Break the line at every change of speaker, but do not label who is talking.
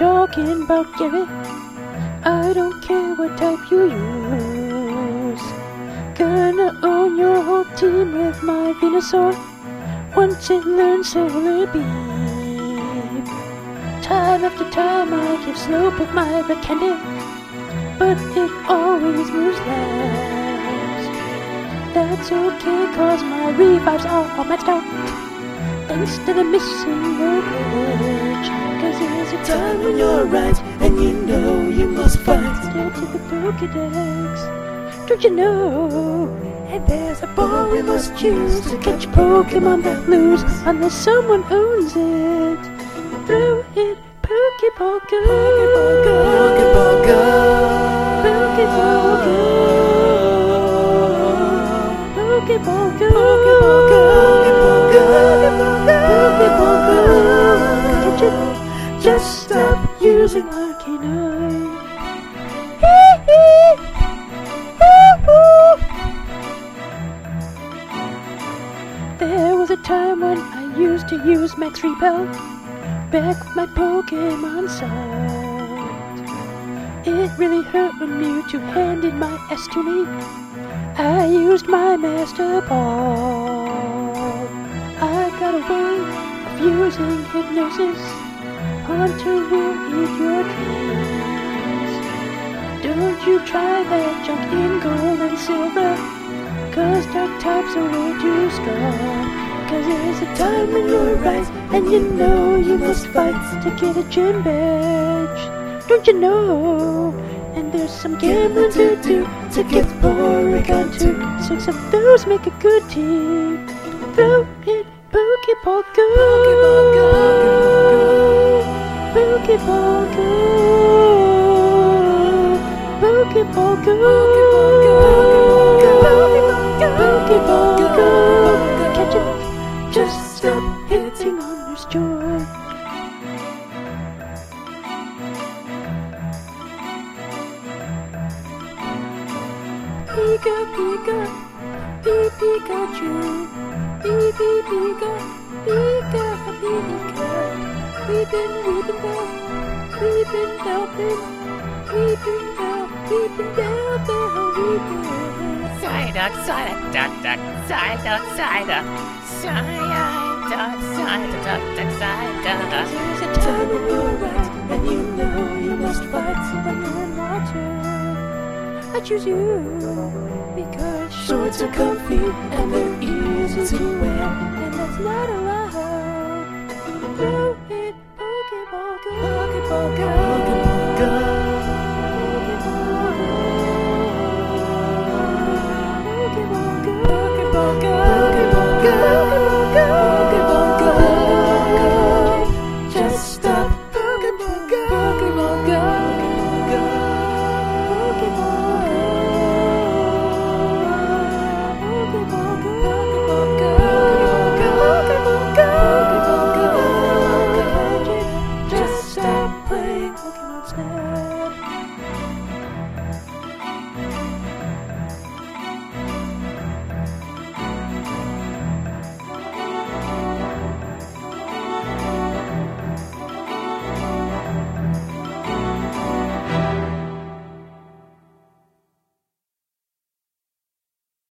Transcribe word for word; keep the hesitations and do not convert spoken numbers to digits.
talking about Gary. I don't care what type you use. Gonna own your whole team with my Venusaur. Once it learns Solar Beam. Time after time I give Slope with my red candy, but it always moves last. That's okay, cause my revives are all maxed out, thanks to the missing voltage. Cause there's a time when you're right, and you know you must fight. Stay to the Pokédex, don't you know? And there's a ball we must choose to catch Pokemon that lose, unless someone owns it. Throw it, Pokeball go! Pokeball go! Pokeball go! Pokeball go! Pokeball go! Pokeball go! Pokeball go! Catch it! Just stop using Arcanine. Hee hee! Woo-hoo! There was a time when I used to use Max Repel, back with my Pokemon Sword. It really hurt when Mewtwo handed my S to me. I used my Master Ball. I got a way of using Hypnosis. Haunter will eat your dreams. Don't you try that junk in Gold and Silver, cause dark types are way too strong. Cause there's a time when you're right, and you know you must fight to get a gym badge. Don't you know? And there's some gambling to do to get Porygon too. Six of those make a good team. Throw it, Pokeball go! Pokeball go! Pokeball go! Pokeball go! Pokeball go! Catch it! Just stop hitting on this joy. Pika, Pika, Pika, Pikachu, Pika, Pika, Pika, Pika. We've been, we've been down, we've been helping, we've been down, we've been down, down, we've been.
Psyduck, Psyduck, duck, duck, Psyduck, Psyduck, Psyduck, Psyduck, duck, duck, Psyduck.
There's a time when you're right, and you know you must fight when you're in water. I choose you, because shorts are comfy, and they're easy to wear, and that's not allowed. Throw it, Pokeball go, Pokeball go.